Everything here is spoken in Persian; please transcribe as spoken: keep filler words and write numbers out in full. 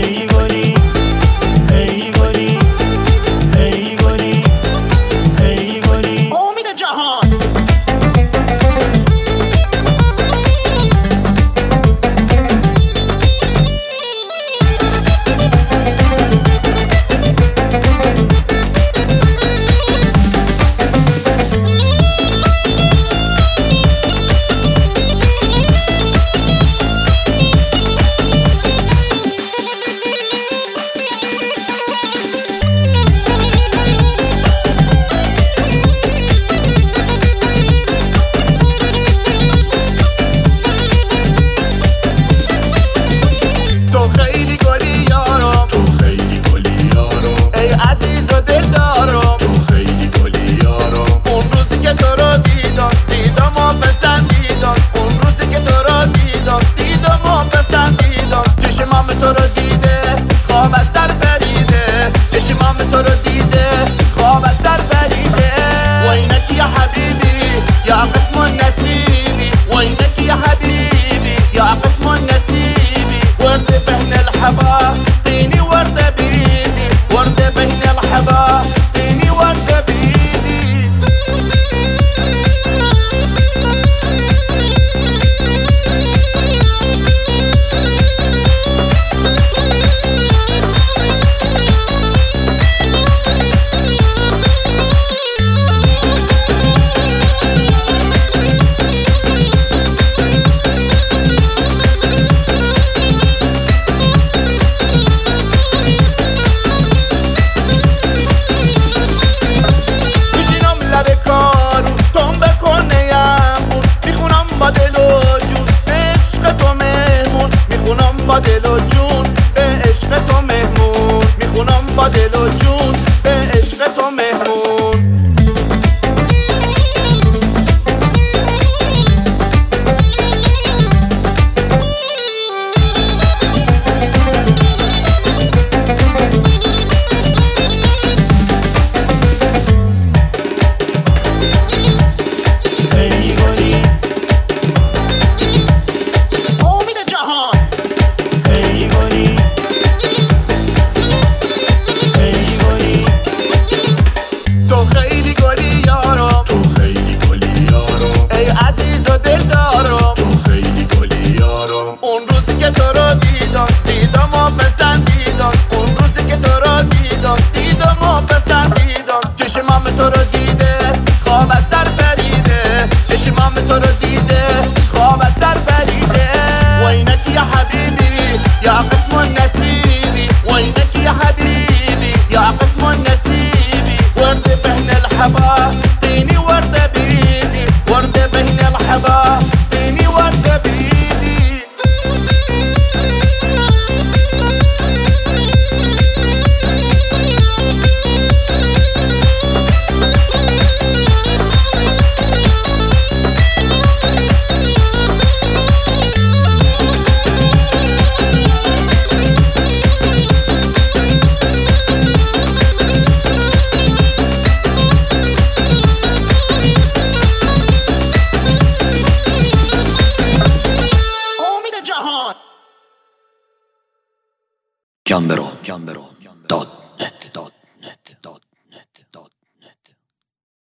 ای گلی ای گلی ای گلی ای گلی امید جهان. اعطيني وردة بإيدي، وردة بين الحباب، اعطيني وردة بإيدي. با دل و جون به عشق تو مهمون، میخونم با دل و جون به عشق تو مهمون. چشمام تو رو دیده خواب از سر بریده، چشمام تو رو دیده خواب از سر بریده. وینک یا حبیبی یا قسم النسیبی، وینک یا حبیبی یا قسم النسیبی. ورده بین الحباب اعطيني ورده بإيدي، ورده بین الحباب اعطيني ورده بإيدي. Gambero, Gambero, dot net.